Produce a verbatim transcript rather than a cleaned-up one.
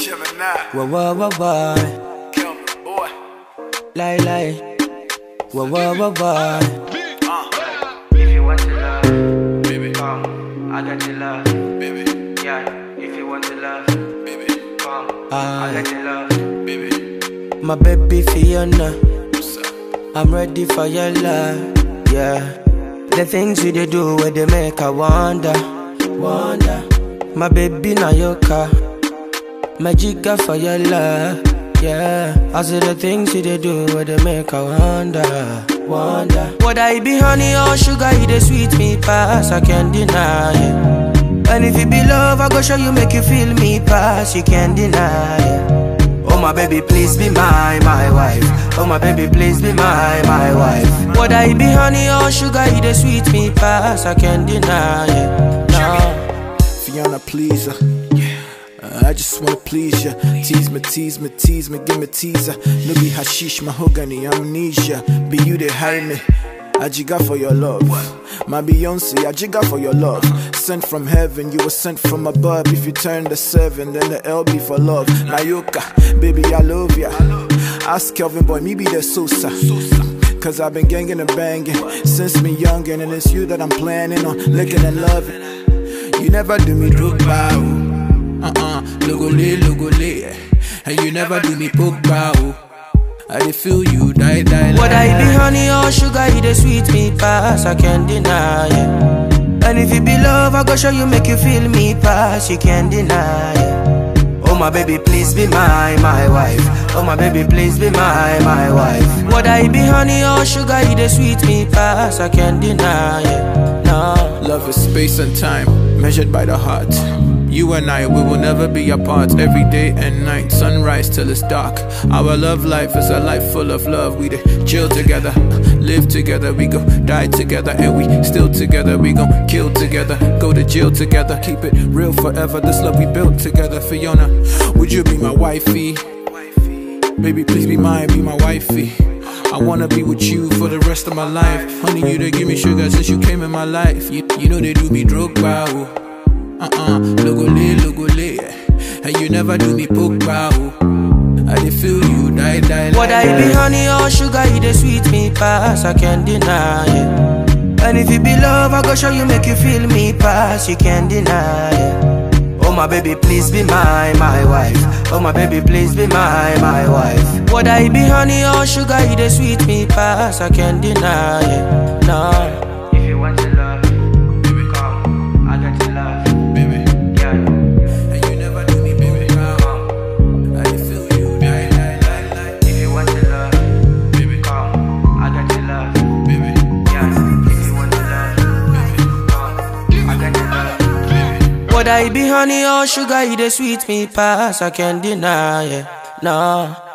Whoa, whoa, whoa, whoa. Kelvin, boy. Lie, lie. Whoa, whoa, whoa, whoa. If you want to love, Baby, come, I got your love. baby, Yeah, if you want to love, baby, come, Ah. I got your love. baby. My baby Fiona, What's up? I'm ready for your love. Yeah. The things you they do where they make I wonder, wonder. My baby Nayoka, my jigger for your love. Yeah, I see the things you they do where they make I wonder, wonder. Would I be honey or sugar? You they sweet me pass, I can't deny it. And if you be love, I go show you, make you feel me pass, you can't deny it. Oh my baby, please be my, my wife. Oh my baby, please be my, my wife. Would I be honey or sugar? You they sweet me pass, I can't deny it. No. Fiona, please, uh, I just wanna please ya. Tease me, tease me, tease me, give me teaser. No be hashish, mahogany, amnesia. Be you they hide me. I jigga for your love. My Beyonce, I jigga for your love. Sent from heaven, you were sent from above. If you turn the seven, then the L be for love. Nayoka, baby, I love ya. Ask Kelvin, boy, me be the Sosa. Cause I've been gangin' and banging since me youngin', and it's you that I'm planning on licking and loving. You never do me broke bow. Uh-uh, logole, logole. And you never do me poke bow. I dey feel you die, die, Would I be honey or sugar? You dey sweet me pass, I can't deny it. And if you be love, I go show you, make you feel me pass, you can't deny it. Oh my baby, please be my, my wife. Oh my baby, please be my, my wife. Would I be honey or sugar? You dey sweet me pass, I can't deny it. No. love is space and time, measured by the heart. You and I, we will never be apart. Every day and night, sunrise till it's dark. Our love life is a life full of love. We dey chill together, live together. We go die together, and we still together. We gon' kill together, go to jail together. Keep it real forever, this love we built together. Fiona, would you be my wifey? Baby, please be mine, be my wifey. I wanna be with you for the rest of my life. Honey, you they give me sugar since you came in my life. You, you know they do me drug bow. Uh-uh, logole, logole. And you never do me poke bow. I dey feel you die, die, die. Would I be honey or sugar? You dey sweet me pass, I can't deny it. And if you be love, I go show you, make you feel me pass, you can't deny it. Oh my baby, please be my, my wife. Oh my baby, please be my, my wife. Would I be honey or sugar? You dey sweet me pass, I can't deny it. No. If you want to love, baby, come, I got your love, Baby, yeah. and you never do me, baby. I dey feel you die, die, die, die. If you want to love, Baby, come, I got your love, baby, yeah. If you want to love, come, I got your love. Would I be honey or sugar? You dey sweet me pass, I can't deny it. No.